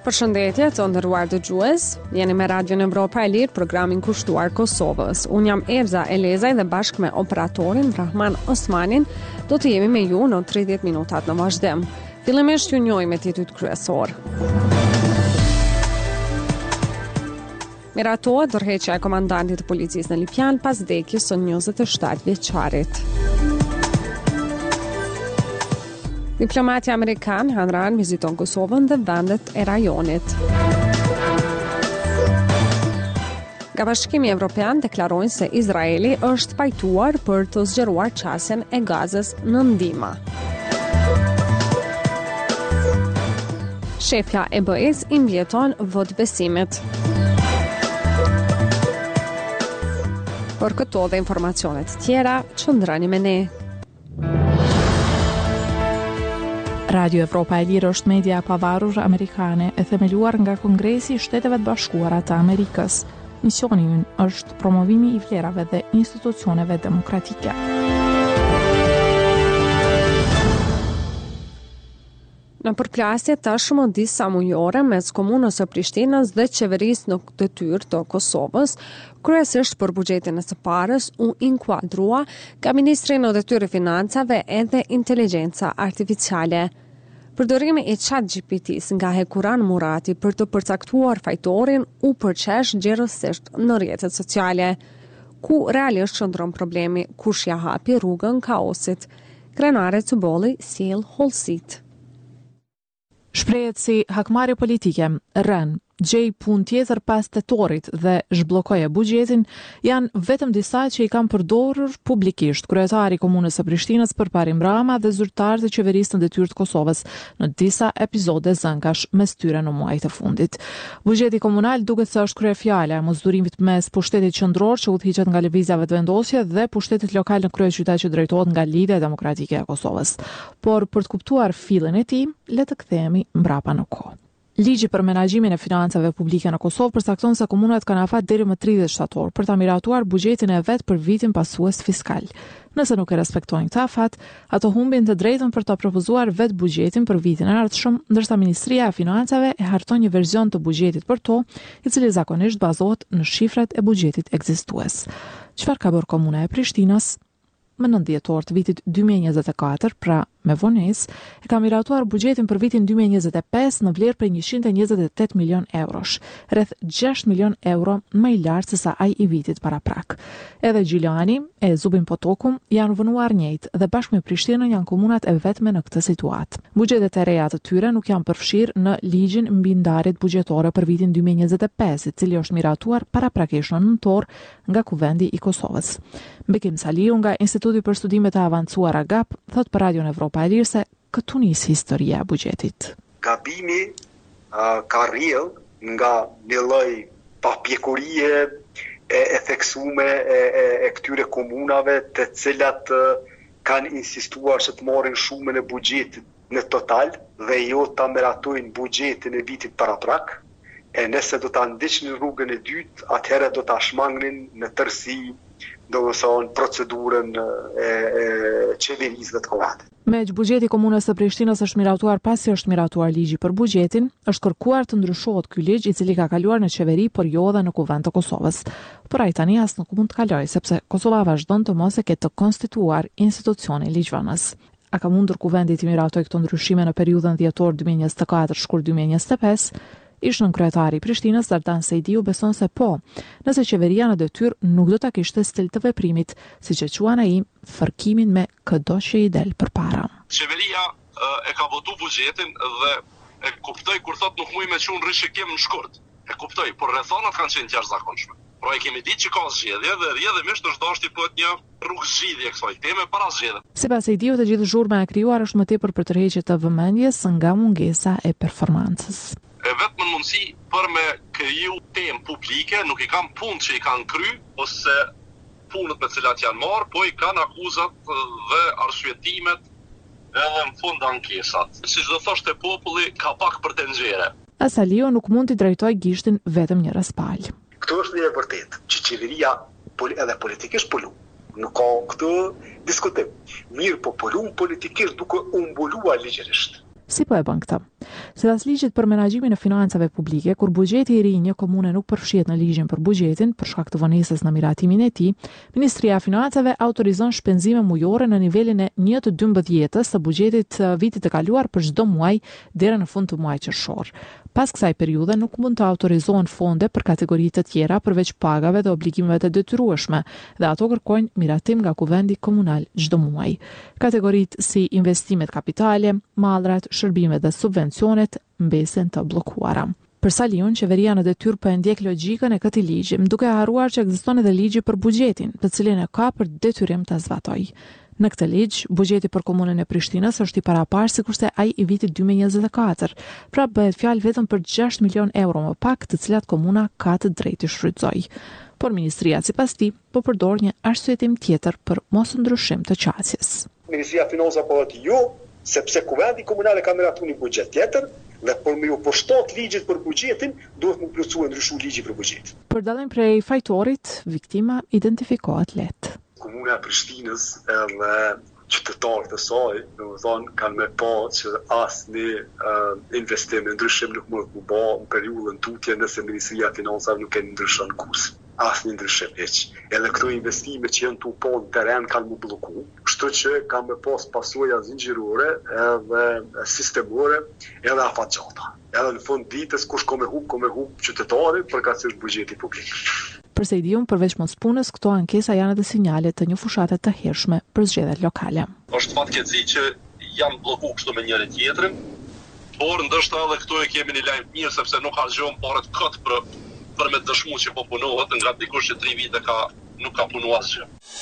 Përshëndetje të nderuar dëgjues, jeni me Radion Evropa e Lirë, programin kushtuar Kosovës. Unë jam Erza Elezaj dhe bashkë me operatorin Rahman Osmanin do të jemi me ju në 30 minutat në vazhdim. Fillimisht ju njohim me titujt kryesor. Miratohet dorëheqja e komandantit të policisë në Lipjan pas vdekjes së 27 vjeçarit. Diplomati amerikan Han Rand viziton Kosovën dhe vendet e rajonit. Nga Bashkimi Evropian deklarojnë se Izraeli është pajtuar për të zgjeruar qasjen e Gazës në ndihmë. Shefja e BE-s i mbjeton votbesimet. Për këto dhe informacionet tjera, qëndroni me ne. Radio Evropa e Lirë është media e pavarur amerikane e themeluar nga Kongresi i Shteteve të Bashkuara të Amerikës. Misioni i ynë është promovimi i vlerave dhe institucioneve demokratike. Në përplasje tashmë disa mujore mes komunës së Prishtinës dhe qeverisë në detyrë të Kosovës, kryesisht për buxhetin e së parës u inkuadrua ka ministri në detyrë financave edhe inteligjenca artificiale. Përdorimi i ChatGPT-s nga Hekuran Murati për të përcaktuar fajtorin u përqesh gjerësisht në rrjetet sociale, ku realisht qëndron problemi kush ja hapi rrugën kaosit. Krenare Cubolli sjell hollësit. Shprehet si hakmarrje politike, rën, gjej punë tjetër pas tetorit dhe zhbllokoje buxhetin, janë vetëm disa që i kanë përdorur publikisht kryetari i komunës së Prishtinës Përparim Rama dhe zyrtarët e qeverisë në detyrë të Kosovës në disa epizode zënkash mes tyre në muajt e fundit. Buxheti komunal duket se është kryefjala e mosdurimit mes pushtetit qendror që udhëhiqet nga lëvizja vetëvendosje dhe pushtetit lokal në kryeqytet që drejtohet nga Lidhja Demokratike e Kosovës. Por për të kuptuar fillin e tij, le të kthehemi mbrapa në kohë. Ligji për menaxhimin e financave publike në Kosovë përcakton se komunat kanë afat deri më 30 shtator për ta miratuar buxhetin e vet për vitin pasues fiskal. Nëse nuk e respektojnë këtë afat, ato humbin të drejtën për ta propozuar vet buxhetin për vitin e ardhshëm, ndërsa Ministria e Financave e harton një version të buxhetit për to, i cili zakonisht bazohet në shifrat e buxhetit ekzistues. Çfarë ka bërë Komuna e Prishtinës? Më 9 dhjetor të vitit 2024, pra me vonesë, e ka miratuar buxhetin për vitin 2025 në vlerë prej 128 milion eurosh, rreth 6 milion euro më i lartë se sa ai i vitit paraprak. Edhe Gjilani e Zubin Potokum janë vënuar njëjtë dhe bashkë me Prishtinën janë komunat e vetme në këtë situatë. Buxhetet e reja të tyre nuk janë përfshirë në ligjin mbi ndarjet buxhetore për vitin 2025, i cili është miratuar paraprakisht në nëntor nga Kuvendi i Kosovës. Bekim Saliu nga Instituti për Studime të Avancuara GAP thot për Radion Evropa e Lirë se këtu nis historia e buxhetit. Gabimi ka rrjedh nga një lloj papjekurie e theksume e këtyre komunave të cilat kanë insistuar se të marrin shumën e buxhetit në total dhe jo ta miratojnë buxhetin e vitit paraprak. E nëse do ta ndiqnin rrugën e dytë, atëherë do ta shmangnin në tërësi procedurën e qeverisë dhe të komunave. Me që buxheti komunës së Prishtinës është miratuar pasi është miratuar ligji për buxhetin, është kërkuar të ndryshohet ky ligj, i cili ka kaluar në qeveri, por jo edhe në Kuvend të Kosovës. Por ai tani as nuk mund të kalojë, sepse Kosova vazhdon të mos e ketë të konstituar institucionin ligjvënës. A ka mundur Kuvendi të miratojë këto ndryshime në periudhën dhjetor 2024-shkurt 2025? Ish-nën kryetari i Prishtinës, Zardan Sejdiu, beson se po, nëse qeveria në detyrë nuk do ta kishte stil të veprimit, siç e quan ai, fërkimin me çdo që i del përpara. Qeveria e ka votu buxhetin dhe e kuptoi kur thot nuk muj me çun rishikim në shkurt. E kuptoi, por rrethonat kanë qenë të jashtëzakonshme. Pra e kemi ditë që ka zgjedhje dhe rrjedhimisht është dashur të bëhet një rrugë zgjidhje kësaj teme para zgjedhjeve. Sipas Sejdiu, të gjithë zhurma e krijuar është më tepër për tërheqje të vëmendjes nga mungesa e performancës. E vetëm mundësi për me kriju temë publike, nuk i kanë punë që i kanë kry, ose punët me cilat janë marrë, po i kanë akuzat dhe arsyetimet edhe në fund ankesat. Siç do thoshte populli, ka pak për të nxjerrë. Asalio nuk mund t'i drejtoj gishtin vetëm një raspal. Këtu është një e vërtetë që qeveria edhe politikisht polu. Nuk ka këtë diskutim. Mirë po polum politikisht duke u mbuluar ligjërisht. Si po e bën këtë? Sipas ligjit për menaxhimin e financave publike, kur buxheti i ri i një komune nuk përfshihet në ligjin për buxhetin për shkak të vonesës në miratimin e tij, Ministria e Financave autorizon shpenzime mujore në nivelin e 1/12 të buxhetit vitit të kaluar për çdo muaj deri në fund të muajit qershor. Pas kësaj periudhe nuk mund të autorizohen fonde për kategori të tjera përveç pagave dhe obligimeve të detyrueshme, dhe ato kërkojnë miratim nga kuvendi komunal çdo muaj. Kategoritë si investimet kapitale, mallrat, shërbimet dhe subvencionet mbesen të bllokuara. Për Saliun, qeveria në detyrë po e ndjek logjikën e këtij ligji, duke harruar që ekziston edhe ligji për buxhetin, të cilin e ka për detyrim ta zbatojë. Në këtë ligj, buxheti për komunën e Prishtinës është i paraparë sikurse ai i vitit 2024. Pra bëhet fjalë vetëm për 6 milion euro më pak, të cilat komuna ka të drejtë të shfrytëzojë. Por ministria sipas tij po përdor një arsyetim tjetër për mosndryshim të qasjes. Ministria e Financave po thotë jo, sepse kuvendi komunal ka miratuar një buxhet tjetër dhe për me ju përshtat ligjit për buxhetin, duhet më plotësuar ndryshu ligji për buxhet. Për dallim prej fajtorit, viktima identifikohet lehtë. Komuna e Prishtinës edhe qytetarët e saj, domethënë kanë me pa që asnjë investim ndryshim nuk mund të bë në periudhën tutje nëse Ministria e Financave nuk e ndryshon kurs. Asnjë ndryshim hiç. Edhe këto investime që janë tu po në teren kanë mu blloku, kështu që kanë me pas pasoja zinxhirore edhe sistemore edhe afatgjata. Edhe në fund ditës kush ka me hub qytetari përkatësisht buxheti publik. Përse i diun, përveç mos punës, këto ankesa janë edhe sinjale të një fushate të hershme për zgjedhjet lokale. Është fatkeqësi që janë bllokuar kështu me njëri tjetrin, por ndoshta edhe këtu e kemi një lajm të mirë sepse nuk harxhojmë parat kot për me dëshmuar që po punohet, nga dikush që 3 vite nuk ka punuar asgjë.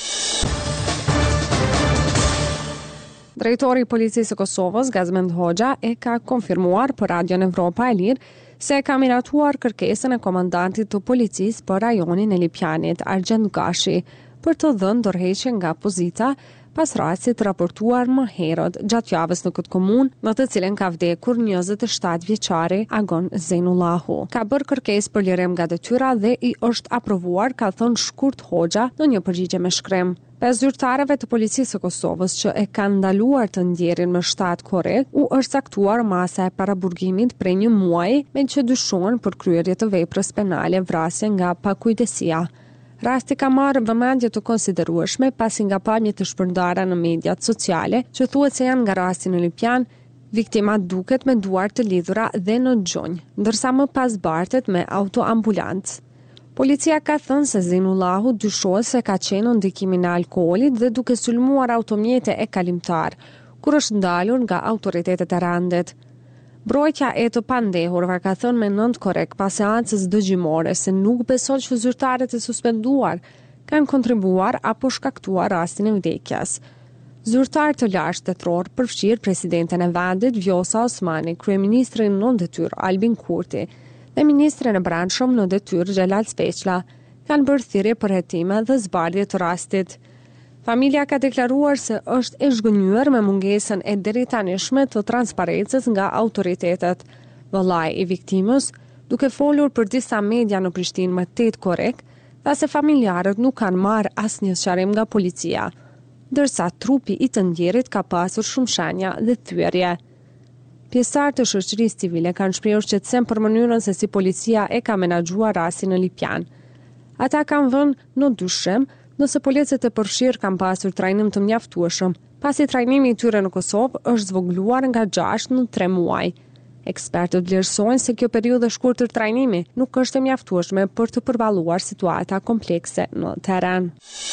Drejtori i Policisë së Kosovës, Gazmend Hoxha, e ka konfirmuar për Radion Evropa e Lirë se ka miratuar kërkesën e komandantit të policisë për rajonin e Lipjanit, Argjend Gashi, për të dhënë dorëheqje nga pozita pas rastit raportuar më herët gjatë javës në këtë komunë, në të cilën ka vdekur 27 vjeçari Agon Zeinullahu. Ka bërë kërkesë për lirim nga detyra dhe i është aprovuar, ka thënë shkurt Hoxha në një përgjigje me shkrim. 5 zyrtarëve të Policisë së Kosovës që e kanë ndaluar të ndjerin më 7 korrekt, u është caktuar masa e paraburgimit prej 1 muaji, me që dyshohen për kryerje të veprës penale vrasje nga pakujdesia. Rasti ka marrë vëmendje të konsiderueshme pasi nga paljet të shpërndara në mediat sociale që thuhet se janë nga rasti në Lipjan, viktimat duket me duar të lidhura dhe në gjunjë, ndërsa më pas bartet me autoambulancë. Policia ka thënë se Zeinullahu dyshohet se ka qenë në ndikimin e alkoolit dhe duke sulmuar automjete e kalimtar, kur është ndalur nga autoritetet e randet. Mbrojtja e të pandehurve ka thënë me 9 korrekt pas seancës dëgjimore se nuk beson që zyrtarët e suspenduar kanë kontribuar apo shkaktuar rastin e vdekjes. Zyrtar të lartë shtetëror përfshirë presidenten e vendit Vjosa Osmani, kryeministrin në detyrë Albin Kurti dhe ministrin e brendshëm në detyrë Xhelal Speçla kanë bërë thirrje për hetime dhe zbardhje të rastit. Familja ka deklaruar se është e zhgënjur me mungesën e deritanishme të transparencës nga autoritetet. Vëllai i viktimës, duke folur për disa media në Prishtinë më 8 korrekt, tha se familjarët nuk kanë marrë asnjë sqarim nga policia, ndërsa trupi i të ndjerit ka pasur shumë shenja dhe thyerje. Pjesëtarë të shoqërisë civile kanë shprehur shqetësim për mënyrën se si policia e ka menaxhuar rastin në Lipjan. Ata kanë vënë në dyshim nëse policët e përfshirë kanë pasur trajnim të mjaftueshëm, pasi trajnimi i tyre në Kosovë është zvogëluar nga 6 në 3 muaj. Ekspertët vlerësojnë se kjo periudhë e shkurtër trajnimi nuk është e mjaftueshme për të përballuar situata komplekse në terren.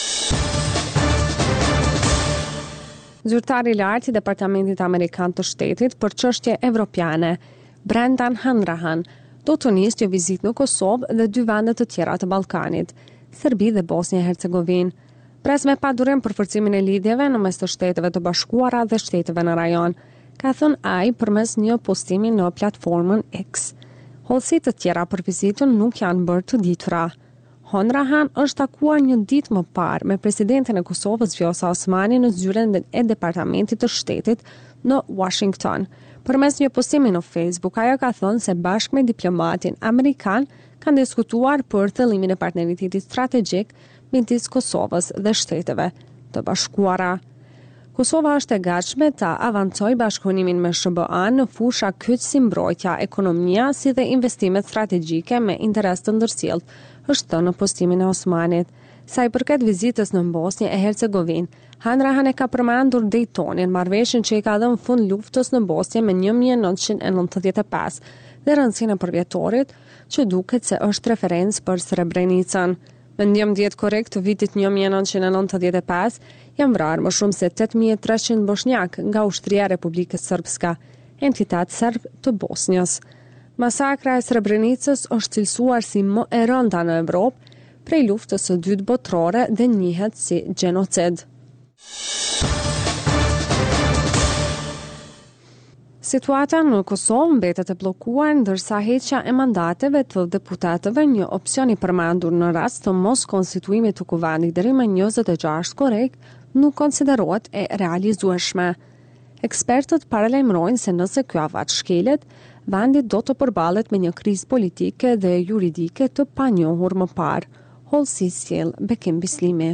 Zyrtari i lartë i Departamentit Amerikan të Shtetit për çështje evropiane, Brendan Hanrahan, do të nisë një vizitë në Kosovë dhe 2 vende të tjera të Ballkanit, Serbi dhe Bosnjë-Hercegovinë. Pres me padurim për forcimin e lidhjeve në mes të Shteteve të Bashkuara dhe shteteve në rajon, ka thënë ai përmes një postimi në platformën X. Hollësi të tjera për vizitën nuk janë bërë të ditura. Hanrahan është takuar një ditë më parë me presidentin e Kosovës Vjosa Osmani në zyrën e Departamentit të Shtetit në Washington. Përmes një postimi në Facebook, ajo ka thënë se bashkë me diplomatin amerikan kanë diskutuar për thëllimin e partneritetit strategjik midis Kosovës dhe Shteteve të Bashkuara. Kosova është e gatshme ta avancojë bashkëpunimin me SBA-n në fusha kyç si mbrojtja, ekonomia, si dhe investimet strategjike me interes të ndërsjellët, është thënë në postimin e Osmanit. Sa i përket vizitës në Bosnjë e Hercegovinë, Hanrahan e ka përmendur Daytonin, marrëveshjen që i ka dhënë fund luftës në Bosnjë me 1995 dhe rëndësinë e përvjetorit, që duket se është referencë për Srebrenicën. Në 11 korrekt të vitit 1995 janë vrarë më shumë se 8300 bosnjak nga ushtria e Republikës Srpska, entitet serb të Bosnjës. Masakra e Srebrenicës është cilësuar si më e rënda në Evropë prej luftës së dytë botërore dhe njihet si gjenocid. Situata në Kosovë mbetet e bllokuar ndërsa heqja e mandateve të deputetëve, një opsion i përmendur në rast të mos konstituimit të kuvendit deri më 26 korrekt, nuk konsiderohet e realizueshme. Ekspertët paralajmërojnë se nëse ky afat shkelet, vendi do të përballet me një krizë politike dhe juridike të panjohur më parë. Holsi sjell Bekim Bislimi.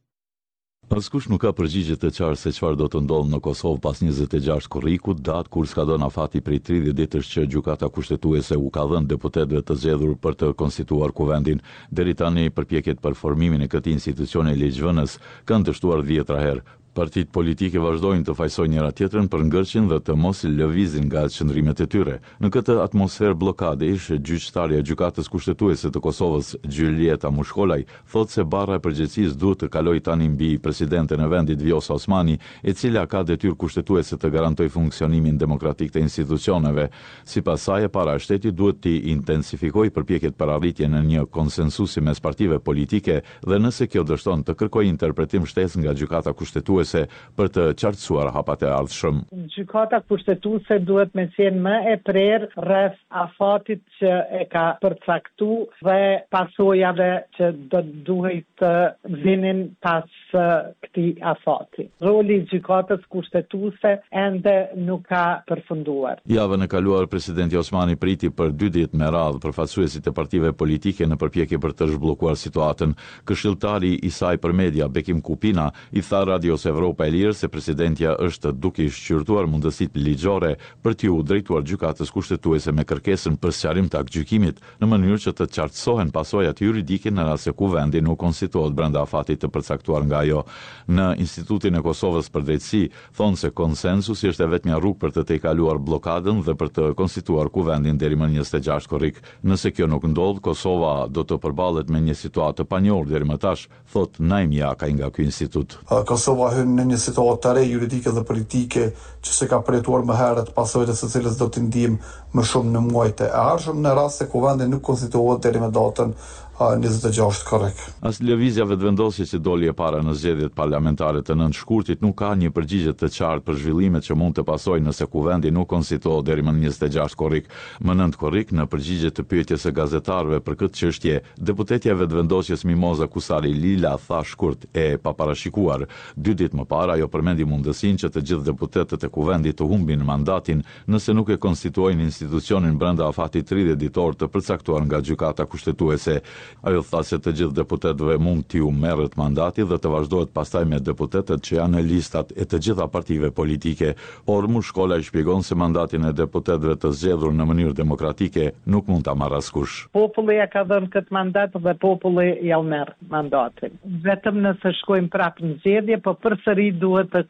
Askush nuk ka përgjigje të qartë se çfarë do të ndodhë në Kosovë pas 26 korrikut, datë kur s'ka dhënë afati prej 30 ditësh që gjykata kushtetuese u ka dhënë deputetëve të zgjedhur për të konstituar kuvendin. Deri tani përpjekjet për formimin e këtij institucioni ligjvënës kanë dështuar 10 herë. Partitë politike vazhdojnë të fajsojnë njëra tjetrën për ngërçin dhe të mos lëvizin nga qëndrimet e tyre. Në këtë atmosferë bllokade, gjyqtarja e gjykatës kushtetuese të Kosovës, Gjylieta Mushkolaj, thotë se barra e përgjegjësisë duhet të kalojë tani mbi presidenten e vendit Vjosa Osmani, e cila ka detyrë kushtetuese të garantojë funksionimin demokratik të institucioneve. Sipas saj, para shtetit duhet të intensifikojë përpjekjet për arritjen e një konsensusi mes partive politike dhe nëse kjo dështon të kërkojë interpretim shtesë nga gjykata kushtetuese për të qartësuar hapat e ardhshëm. Gjykata kushtetuese duhet me qenë më e prerë rreth afatit që e ka përcaktuar dhe pasojave që do duhet të vinin pas këtij afati. Roli i gjykatës kushtetuese ende nuk ka përfunduar. Javën e kaluar presidenti Osmani priti për 2 ditë me radhë përfaqësuesit e partive politike në përpjekje për të zhbllokuar situatën. Këshilltari i saj për media, Bekim Kupina, i tha Radios Evropa e Lirë se presidentja është duke i shqyrtuar mundësitë ligjore për t'u drejtuar gjykatës kushtetuese me kërkesën për sqarim të aktgjykimit në mënyrë që të qartësohen pasojat juridike në rast se kuvendi nuk konstituohet brenda afatit të përcaktuar nga ajo. Në Institutin e Kosovës për Drejtësi thonë se konsensusi është e vetmja rrugë për të tejkaluar blokadën dhe për të konstituar kuvendin deri më 26 korrik. Nëse kjo nuk ndodh, Kosova do të përballet me një situatë të panjohur deri më tash, thot Naim Jakaj nga ky institut. Kosova hyn në një situatë të re juridike dhe politike që se ka përjetuar më herët, pasojat e së cilës do të ndijmë më shumë në muajt e ardhshëm në rast se kuvendi nuk konstituohet deri me datën 26 korrik. As lëvizjave të vendosjes që doli e para në zgjedhjet parlamentare të 9 shkurtit nuk ka një përgjigje të qartë për zhvillimet që mund të pasojnë nëse kuvendi nuk konstituohet deri më 26 korrik. Më 9 korrik, në përgjigje të pyetjes së gazetarëve për këtë çështje, deputetja e vetëvendosjes Mimoza Kusari Lila tha shkurt e paparashikuar. 2 ditë më parë ajo përmendi mundësinë që të gjithë deputetët e kuvendit të humbin mandatin nëse nuk e konstituojnë institucionin brenda afatit 30 ditor të përcaktuar nga gjykata kushtetuese. Ajo tha se të gjithë deputetëve mund t'ju merret mandati dhe të vazhdohet pastaj me deputetët që janë në listat e të gjitha partive politike, por Mushkolaj shpjegon se mandatin e deputetëve të zgjedhur në mënyrë demokratike nuk mund ta marrë askush. Populli ja ka dhënë këtë mandat dhe populli ja merr mandatin. Vetëm nëse shkojmë prapë në zgjedhje, po përsëri duhet të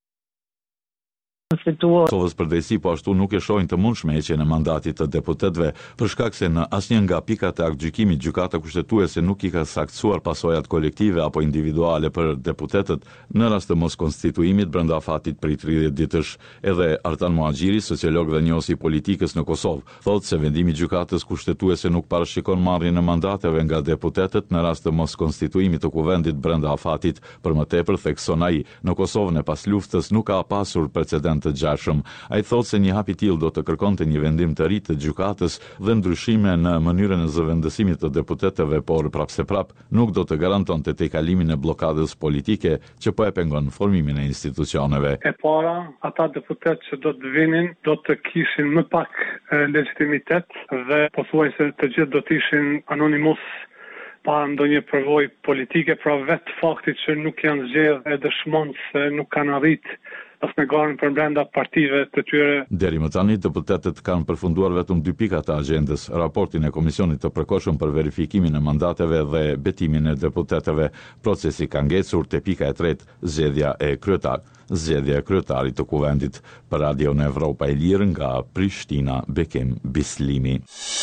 Kosovës për drejtësi po ashtu nuk e shohin të mundshme heqjen e mandatit të deputetëve për shkak se në asnjë nga pikat e aktgjykimit gjykata kushtetuese nuk i ka saktësuar pasojat kolektive apo individuale për deputetët në rast të mos konstituimit brenda afatit prej 30 ditësh. Edhe Artan Muhaxhiri, sociolog dhe njohës i politikës në Kosovë, thotë se vendimi i gjykatës kushtetuese nuk parashikon marrjen e mandateve nga deputetët në rast të mos konstituimit të kuvendit brenda afatit. Për më tepër, thekson ai, në Kosovën e pas luftës nuk ka pasur precedent të gjashëm. Ai thotë se një hap i tillë do të kërkonte një vendim të ri të gjykatës dhe ndryshime në mënyrën e zëvendësimit të deputetëve, por prapse prap nuk do të garantonte tejkalimin e bllokadës politike që po e pengon formimin e institucioneve. E para, ata deputetë që do të vinin do të kishin më pak legitimitet dhe pothuajse të gjithë do të ishin anonimos pa ndonjë përvojë politike, pra vetë fakti që nuk janë zgjedhë e dëshmon se nuk kanë arritë as me garën për brenda partive të tyre. Deri më tani, deputetët kanë përfunduar vetëm 2 pika të agjendës, raportin e Komisionit të Përkohshëm për verifikimin e mandateve dhe betimin e deputetëve. Procesi ka ngecur te pika e 3, zgjedhja e kryetarit të kuvendit. Për Radio në Evropa e Lirë nga Prishtina, Bekim Bislimi.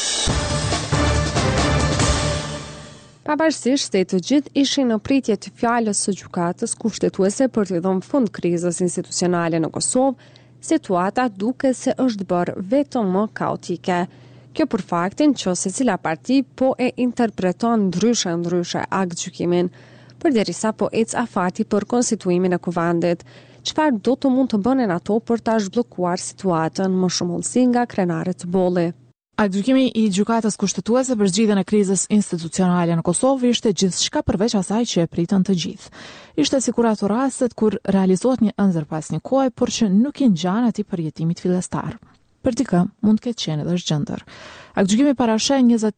Pavarësisht se të gjithë ishin në pritje të fjalës së gjykatës kushtetuese për të dhënë fund krizës institucionale në Kosovë, situata duket se është bërë vetëm më kaotike. Kjo për faktin që secila parti po e interpreton ndryshe aktgjykimin, përderisa po ec afati për konstituimin e kuvendit. Çfarë do të mund të bënin ato për ta zhbllokuar situatën, më shumëllësi nga krenaret Bolli? Aktgjykimi i gjykatës kushtetuese për zgjidhjen e krizës institucionale në Kosovë ishte gjithçka përveç asaj që e pritën të gjithë. Ishte sikur ato rastet kur realizohet një ëndër pas një kohe, por që nuk i ngjan atij përjetimit fillestar. Për dikë mund të ketë qenë edhe zgjendër. Aktgjykimi parasheh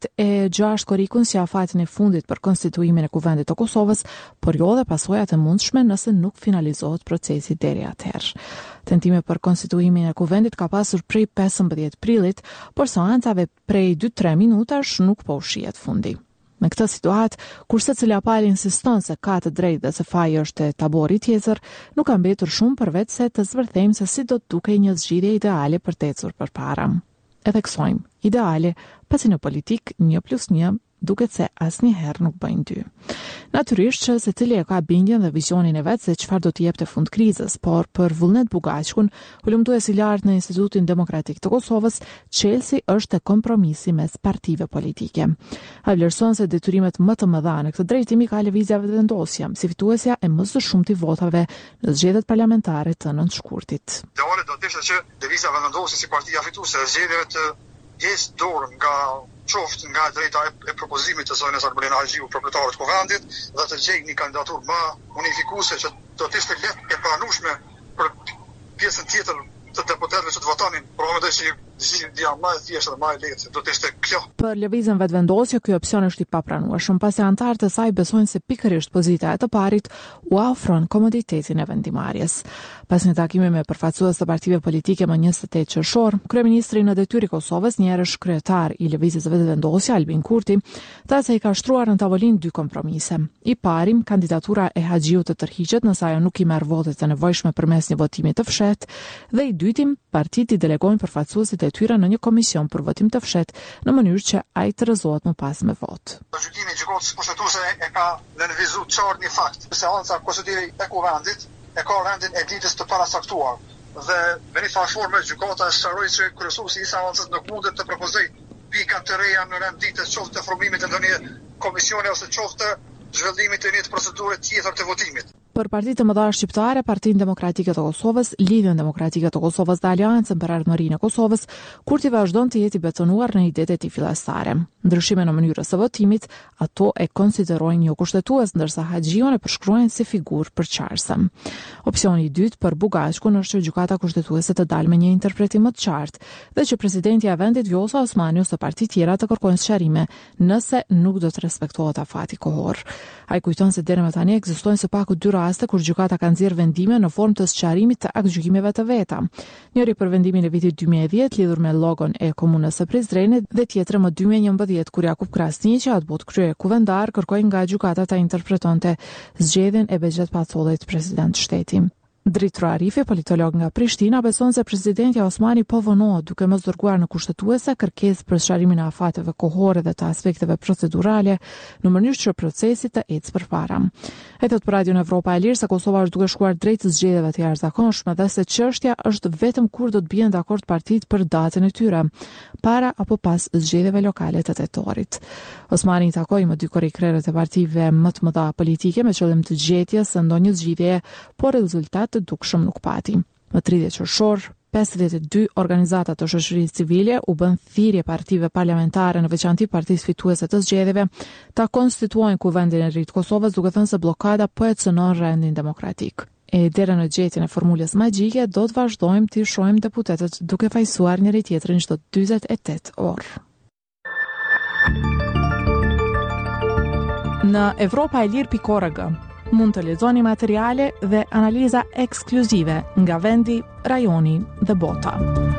26 korrikun si afatin e fundit për konstituimin e kuvendit të Kosovës, por jo dhe pasojat e mundshme nëse nuk finalizohet procesi deri atëherë. Tentime për konstituimin e kuvendit ka pasur prej 15 prillit, por seancave prej 2-3 minutash nuk po shihet fundi. Në këtë situatë, kur secila palë insiston se ka të drejtë dhe se faji është e tabori tjetër, nuk ka mbetur shumë përveç se të zvërthejmë se si do të dukej një zgjidhje ideale për të ecur përpara. E theksojmë, ideale, pasi në politik 1+1 duket se asnjëherë nuk bëjnë 2. Natyrisht që secili e ka bindjen dhe vizionin e vet se çfarë do të jepte fund krizës, por për Vullnet Bugaqkun, hulumtues i lartë në Institutin Demokratik të Kosovës, çelësi është kompromisi mes partive politike. Ai vlerëson se detyrimet më të mëdha në këtë drejtim i ka lëvizja vetëvendosja, si fituesja e më së shumti votave në zgjedhjet parlamentare të nëntshkurtit. Ideale do të ishte që lëvizja vetëvendosje si partia fituese e zgjedhjeve të hes dorë nga qoftë nga drejta e propozimit të zonës Arbolina Haxhiu, proprietarit të kuvendit, dhe të gjejë një kandidaturë më unifikuese që do të ishte lehtë e pranueshme për pjesën tjetër të deputetëve që të votonin, probablemente që zgjidhja më e thjeshtë dhe më e lehtë do të ishte kjo. Për lëvizjen vetëvendosje, ky opsion është i papranueshëm, pasi anëtarët e saj besojnë se pikërisht pozita e të parit u ofron komoditetin e vendimarrjes. Pas një takimi me përfaqësues të partive politike më 28 qershor, kryeministri në detyrë i Kosovës, një herësh kryetar i lëvizjes vetëvendosje, Albin Kurti, tha se i ka shtruar në tavolinë 2 kompromise. I pari, kandidatura e Haxhiut të tërhiqet nëse ajo nuk i merr votet e nevojshme përmes një votimi të fshehtë, dhe i dyti, partitë i delegojnë përfaqësuesit e tyre në një komision për votim të fshehtë në mënyrë që ai të rrezohet më pas me votë. Gjykimi i gjykatës kushtetuese e ka nënvizuar qartë një fakt. Seanca konstitutive e kuvendit e ka rendin e ditës të parasaktuar dhe me një farë forme gjykata sqaroi se kryesuesi i seancës nuk mundet të propozojë pika të reja në rend ditës, qoftë të formimit të ndonjë komisioni ose qoftë zhvillimit të një procedure tjetër të votimit. Për partitë të mëdha shqiptare, Partinë Demokratike të Kosovës, Lidhjen Demokratike të Kosovës dhe Aleancën për Ardhmërinë e Kosovës, Kurti vazhdon të jetë i betonuar në idetë e tij fillestare. Ndryshime në mënyrën e votimit, ato e konsiderojnë jo kushtetues, ndërsa Haxhiun e përshkruajnë si figurë përçarëse. Opsioni i dytë për Bugaqkun është që gjykata kushtetuese të dalë me një interpretim më të qartë dhe që presidenti i vendit Vjosa Osmani ose parti tjera të kërkojnë sqarime nëse nuk do të respektohet afati kohor. Ai kujton se deri më tani ekzistojnë së paku 2 raste kur gjykata ka nxjerrë vendime në formë të sqarimit të aktgjykimeve të veta. Njëri për vendimin e vitit 2010 lidhur me logon e komunës së Prizrenit dhe tjetri më 2011 kur Jakub Krasniqi, atë botë krye kuvendar, kërkoi nga gjykata ta interpretonte zgjedhjen e Bexhet Pacollit president shteti. Dritro Arifi, politolog nga Prishtina, beson se presidenti Osmani po vonohet duke mos dërguar në kushtetuese kërkesë për sqarimin e afateve kohore dhe të aspekteve procedurale në mënyrë që procesi të ecë përpara. Ai thot për Radio Evropa e Lirë se Kosova është duke shkuar drejt zgjedhjeve të jashtëzakonshme dhe se çështja është vetëm kur do të bien dakord partitë për datën e tyre, para apo pas zgjedhjeve lokale të tetorit. Osmani i takoi më 2 korrikrerët e partive më të mëdha politike me qëllim të gjetjes së ndonjë zgjidhjeje, por rezultat të dukshëm nuk pati. Më 30 qershor, 52 organizata të shoqërisë civile u bën thirrje partive parlamentare, në veçantë partisë fituese të zgjedhjeve, ta konstituojnë kuvendin e ri të Kosovës, duke thënë se bllokada po e cënon rendin demokratik. E deri në gjetjen e formulës magjike do të vazhdojmë të shohim deputetët duke fajsuar njëri tjetrin çdo 48 orë. Në evropaelir.org mund të lexoni materiale dhe analiza ekskluzive nga vendi, rajoni dhe bota.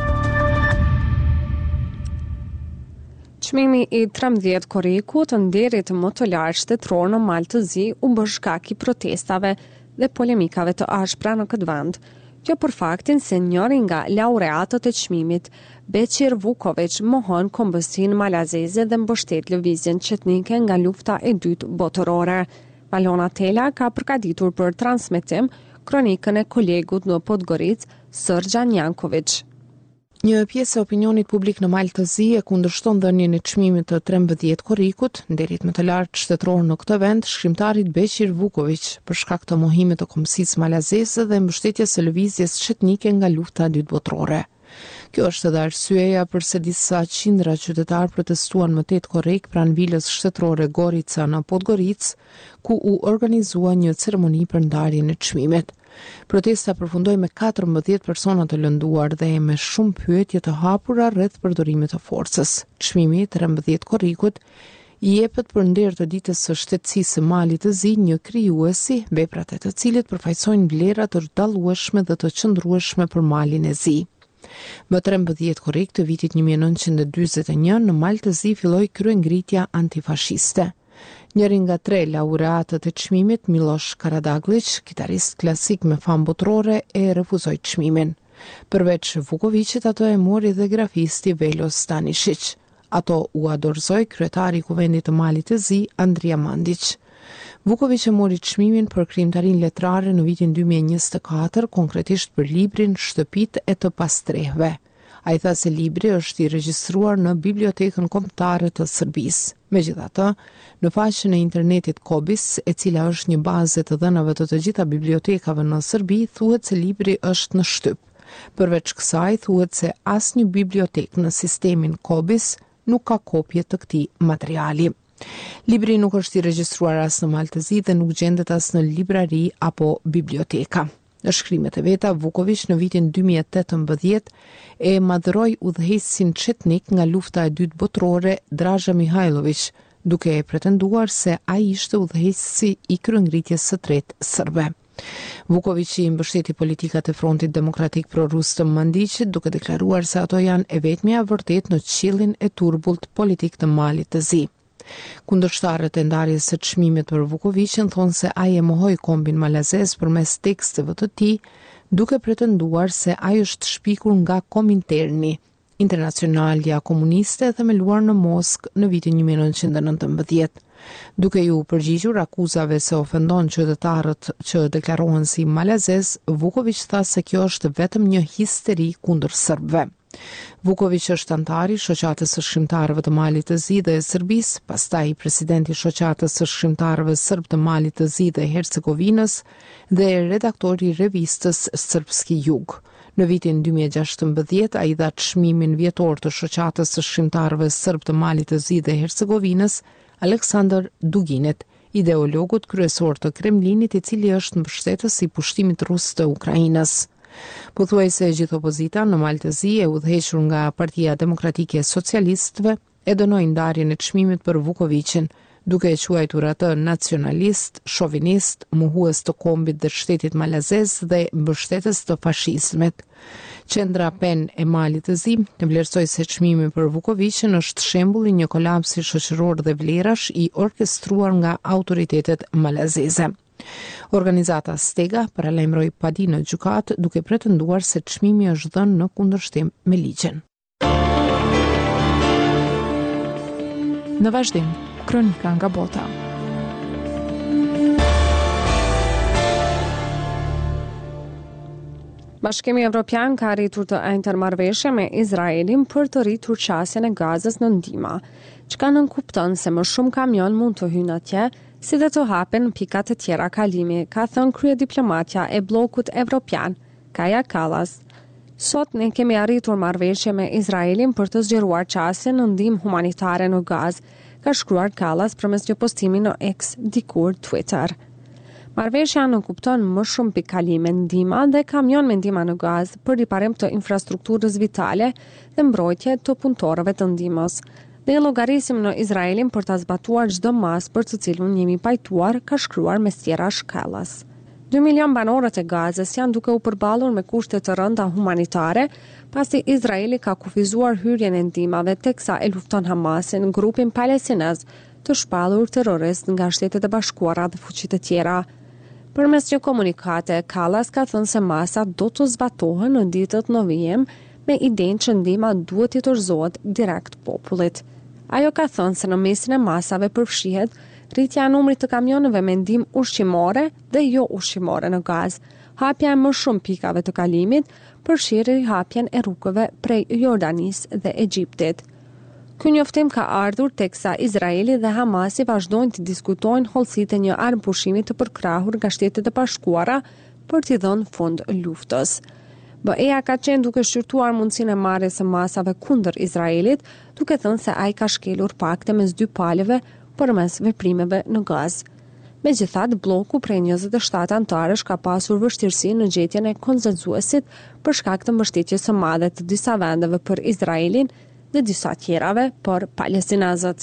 Çmimi i 13 korrikut të nderit më të lartë shtetëror në Malë të Zi u bë shkak i protestave dhe polemikave të ashpra në këtë vend. Kjo për faktin se njëri nga laureatët e çmimit, Beqir Vuković, mohon kombësinë malazeze dhe mbështet lëvizjen qetnike nga lufta e dytë botërore. Valona Tela ka përgatitur për transmetim kronikën e kolegut në Podgoricë, Srdjan Janković. Një pjesë e opinionit publik në Malë të Zi e kundërshton dhënien e çmimit të 13 korrikut, nderit më të lartë shtetëror në këtë vend, shkrimtarit Beqir Vuković, për shkak të mohimit të kombësisë malazeze dhe mbështetjes së lëvizjes qetnike nga lufta e dytë botërore. Kjo është edhe arsyeja pse disa qindra qytetar protestuan më 8 korrik pranë vilës shtetërore Gorica në Podgoricë, ku u organizua një ceremoni për ndarjen e çmimit. Protesta përfundoi me 14 persona të lënduar dhe me shumë pyetje të hapura rreth përdorimit të forcës. Çmimi i 13 korrikut i jepet për nder të ditës së shtetësisë së Malit të Zi një krijuesi, veprat e të cilit përfaqësojnë vlera të dallueshme dhe të qëndrueshme për Malin e Zi. Më 13 korrik të vitit 1941 në Malë të Zi filloi kryengritja antifashiste. Njëri nga 3 laureatët e çmimit, Miloš Karađagić, kitarist klasik me famë botërore, e refuzoi çmimin. Përveç Vukovićit, ato e mori dhe grafisti Velo Stanišić. Ato u dorëzoi kryetari i Kuvendit të Malit të Zi, Andrija Mandić. Vuković e mori çmimin për krijimtarinë letrare në vitin 2024, konkretisht për librin Shtëpitë e të pastrehve. Ai tha se libri është i regjistruar në Bibliotekën Kombëtare të Serbisë. Megjithatë, në faqen e internetit Kobis, e cila është një bazë të dhënave të gjitha bibliotekave në Serbi, thuhet se libri është në shtyp. Përveç kësaj, thuhet se asnjë bibliotekë në sistemin Kobis nuk ka kopje të këtij materiali. Libri nuk është i regjistruar as në Malë të Zi dhe nuk gjendet as në librari apo biblioteka. Në shkrimet e veta, Vuković në vitin 2018 e madhëroi udhëheqësin çetnik nga lufta e dytë botërore, Draža Mihajlović, duke e pretenduar se ai ishte udhëheqësi i kryengritjes së tretë serbe. Vuković i mbështeti politikat e Frontit Demokratik Prorus të Mandićit, duke deklaruar se ato janë e vetmja vërtet në qillin e turbullt politik të Malit të Zi. Kundërshtarët e ndarjes së çmimit për Vukovićin thonë se ai e mohoi kombin malazez përmes teksteve të tij, duke pretenduar se ai është shpikur nga Kominterni, Internacionalja Komuniste themeluar në Moskë në vitin 1919. Duke ju përgjigjur akuzave se ofendon qytetarët që deklarohen si malazez, Vuković tha se kjo është vetëm një histeri kundër serbëve. Vuković është antari i Shoqatës së Shkrimtarëve të Malit të Zi dhe e Serbisë, pastaj presidenti i Shoqatës së Shkrimtarëve Serb të Malit të Zi dhe Hercegovinës dhe redaktori i revistës Srpski Jug. Në vitin 2016 ai dha çmimin vjetor të Shoqatës së Shkrimtarëve Serb të Malit të Zi dhe Hercegovinës Aleksandar Duginit, ideologut kryesor të Kremlinit, i cili është mbështetës i pushtimit rus të Ukrainës. Pothuajse gjithë opozita në Malë të Zi, e udhëhequr nga Partia Demokratike e Socialistëve, e dënoi ndarjen e çmimit për Vukovićin, duke e quajtur atë nacionalist, shovinist, mohues të kombit dhe shtetit malazez dhe mbështetës të fashizmit. Qendra PEN e Malit të Zi vlerësoi se çmimi për Vukovićin është shembull i një kolapsi shoqëror dhe vlerash i orkestruar nga autoritetet malazeze. Organizata Stega paralajmëroi padi në gjykatë duke pretenduar se çmimi është dhënë në kundërshtim me ligjin. Në vazhdim, kronika nga bota. Bashkimi Evropian ka arritur të ndërmarrëveshje me Izraelin për të rritur qasjen e gazës në ndihmë, çka nënkupton se më shumë kamion mund të hyjnë atje, si dhe të hapen pikat e tjera kalimi, ka thënë kryediplomatja e bllokut evropian, Kaja Kallas. Sot ne kemi arritur marrëveshje me Izraelin për të zgjeruar qasjen në ndihmë humanitare në Gazë, ka shkruar Kallas përmes një postimi në X, dikur Twitter. Marrëveshja nënkupton më shumë pikë kalime ndihma dhe kamion me ndihma në Gazë për riparim të infrastrukturës vitale dhe mbrojtje të punëtorëve të ndihmës. Ne llogarisim në Izraelin për ta zbatuar çdo mas për të cilën jemi pajtuar, ka shkruar Mestiera Shkellas. 2 milion banorët e Gazës janë duke u përballur me kushte të rënda humanitare, pasi Izraeli ka kufizuar hyrjen e ndihmave teksa e lufton Hamasin, grupin palestinez të shpallur terrorist nga Shtetet e Bashkuara dhe fuqitë të tjera. Përmes një komunikate, Kallas ka thënë se masat do të zbatohen në ditët 9 vijim me idenë që ndihma duhet të dorëzohet direkt popullit. Ajo ka thënë se në mesin e masave përfshihet rritja e numrit të kamionëve me ndihmë ushqimore dhe jo ushqimore në Gazë, hapja e më shumë pikave të kalimit, përfshirë hapjen e rrugëve prej Jordanisë dhe Egjiptit. Ky njoftim ka ardhur teksa Izraeli dhe Hamasi vazhdojnë të diskutojnë hollësitë e një armë pushimi të përkrahur nga Shtetet e Bashkuara për t'i dhënë fund luftës. BE-ja ka qenë duke shqyrtuar mundësinë e marrjes së masave kundër Izraelit, duke thënë se ai ka shkelur pakte mes dy palëve përmes veprimeve në Gazë. Megjithatë, bloku prej 27 antarësh ka pasur vështirësi në gjetjen e konsenzuesit për shkak të mbështetjes së madhe të disa vendeve për Izraelin dhe disa tjerave për palestinezët.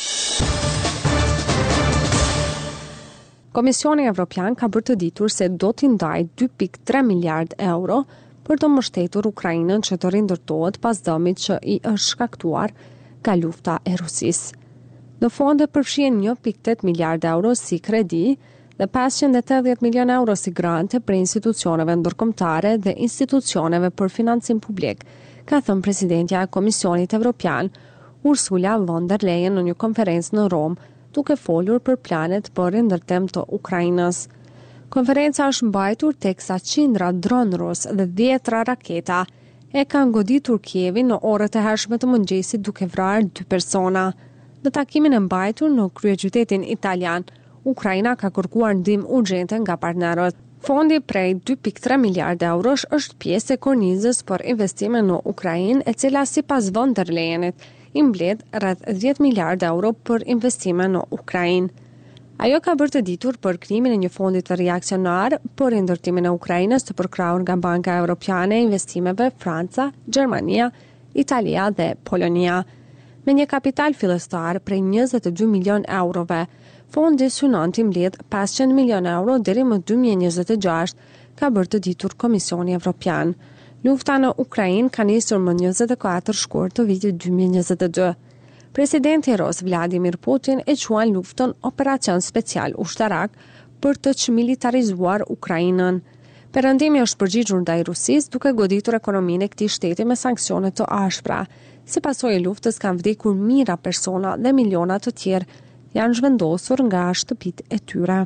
Komisioni Evropian ka bërë të ditur se do t'i ndajë 2.3 miliard euro për të mbështetur Ukrainën që të rindërtohet pas dëmit që i është shkaktuar nga lufta e Rusisë. Në fonde përfshihen 1.8 miliard euro si kredi dhe 580 milion euro si grante për institucioneve ndërkombëtare dhe institucioneve për financim publik, ka thënë presidentja e Komisionit Evropian, Ursula von der Leyen në një konferencë në Rom, duke folur për planet për rindërtim të Ukrainës. Konferenca është mbajtur teksa qindra dron rus dhe 10 raketa e kanë goditur Kievin në orët e hershme të mëngjesit duke vrarë 2 persona. Në takimin e mbajtur në kryeqytetin italian, Ukraina ka kërkuar ndihmë urgjente nga partnerët. Fondi prej 2.3 miliard eurosh është pjesë e kornizës për investime në Ukrainë, e cila sipas von der Leyenit i mbledh rreth 10 miliard euro për investime në Ukrainë. Ajo ka bërë të ditur për krijimin e një fondi të reaksionar për rindërtimin e Ukrainës të përkrahur nga Banka Evropiane e Investimeve Franca, Gjermania, Italia dhe Polonia. Me një kapital fillestar prej 22 milion eurove, fondi synon të mbledh 500 milion euro deri më 2026, ka bërë të ditur Komisioni Evropian. Lufta në Ukrainë ka nisur më 24 shkurt të vitit 2022. Presidenti Rus Vladimir Putin e quan luftën operacion special ushtarak për të çmilitarizuar Ukrainën. Perëndimi është përgjigjur ndaj Rusisë duke goditur ekonominë e këtij shteti me sanksione të ashpra. Si pasojë e luftës kanë vdekur mijëra persona dhe miliona të tjerë janë zhvendosur nga shtëpitë e tyre.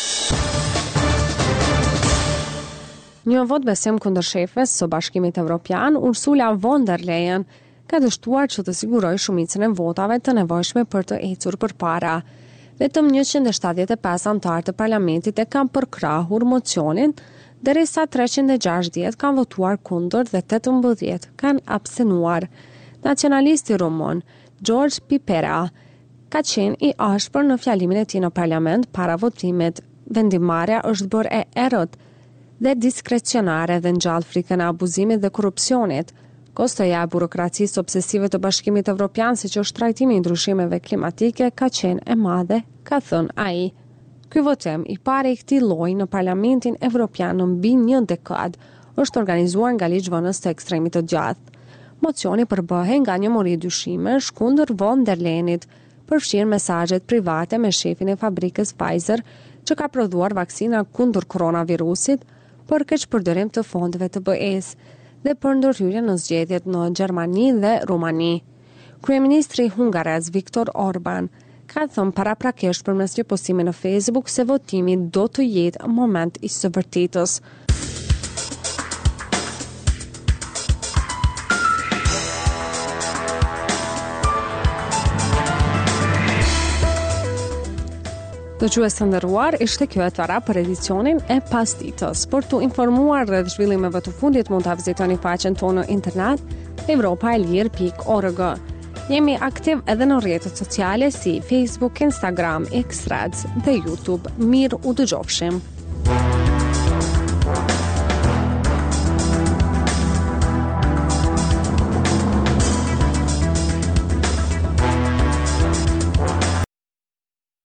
Një vot besim kundër shefes së Bashkimit Evropian, Ursula von der Leyen, ka dështuar që të sigurojë shumicën e votave të nevojshme për të ecur përpara. Vetëm 175 antarë të parlamentit e kanë përkrahur mocionin, derisa 360 kanë votuar kundër dhe 18 kanë abstenuar. Nacionalisti rumon, George Pipera, ka qenë i ashpër në fjalimin e tij në parlament para votimit. Vendimmarrja është bërë e errët dhe diskrecionare dhe ngjall frikën e abuzimit dhe korrupsionit. Kostoja e burokracisë obsesive të Bashkimit Evropian, siç është trajtimi i ndryshimeve klimatike, ka qenë e madhe, ka thënë ai. Ky votim i parë i këtij lloji në Parlamentin Evropian në mbi një dekadë është organizuar nga ligjvënës të ekstremit të gjatë. Mocioni përbëhej nga një mori dyshimesh kundër von der Leyenit, përfshirë mesazhet private me shefin e fabrikës Pfizer, që ka prodhuar vaksina kundër koronavirusit për keqpërdorim të fondeve të BE-s dhe për ndërhyrje në zgjedhjet në Gjermani dhe Rumani. Kryeministri hungarez Viktor Orban ka thënë paraprakisht përmes një postimi në Facebook se votimi do të jetë moment i së vërtetës. Dëgjues të nderuar, ishte kjo e tëra për edicionin e pasditës. Për të informuar rreth zhvillimeve të fundit mund ta vizitoni faqen tonë në internet evropaelir.org. Jemi aktiv edhe në rrjetet sociale si Facebook, Instagram, X Threads dhe YouTube. Mirë u dëgjofshim.